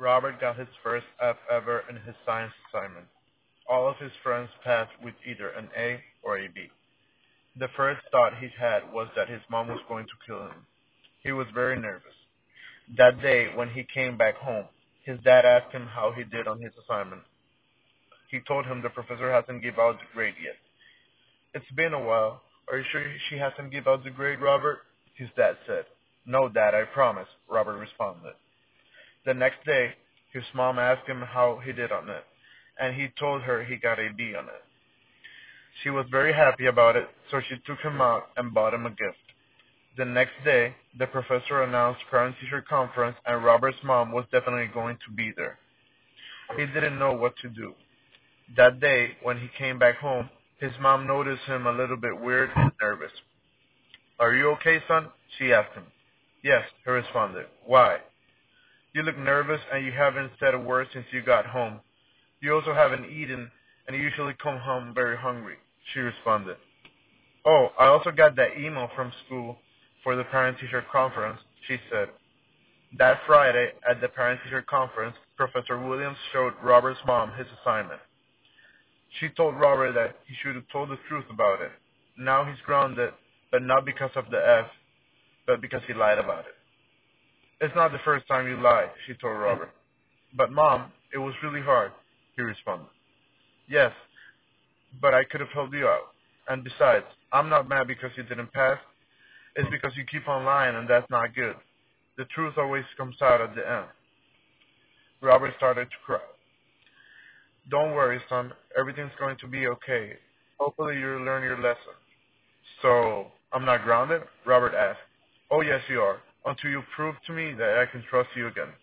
Robert got his first F ever in his science assignment. All of his friends passed with either an A or a B. The first thought he had was that his mom was going to kill him. He was very nervous. That day, when he came back home, his dad asked him how he did on his assignment. He told him the professor hasn't given out the grade yet. It's been a while. Are you sure she hasn't given out the grade, Robert? His dad said. No, Dad, I promise, Robert responded. The next day, his mom asked him how he did on it, and he told her he got a B on it. She was very happy about it, so she took him out and bought him a gift. The next day, the professor announced parent-teacher conference, and Robert's mom was definitely going to be there. He didn't know what to do. That day, when he came back home, his mom noticed him a little bit weird and nervous. Are you okay, son? She asked him. Yes, he responded. Why? You look nervous and you haven't said a word since you got home. You also haven't eaten and you usually come home very hungry, she responded. Oh, I also got that email from school for the parent-teacher conference, she said. That Friday, at the parent-teacher conference, Professor Williams showed Robert's mom his assignment. She told Robert that he should have told the truth about it. Now he's grounded, but not because of the F, but because he lied about it. It's not the first time you lied, she told Robert. But Mom, it was really hard, he responded. Yes, but I could have helped you out. And besides, I'm not mad because you didn't pass. It's because you keep on lying and that's not good. The truth always comes out at the end. Robert started to cry. Don't worry, son. Everything's going to be okay. Hopefully you'll learn your lesson. So, I'm not grounded? Robert asked. Oh, yes, you are. Until you prove to me that I can trust you again.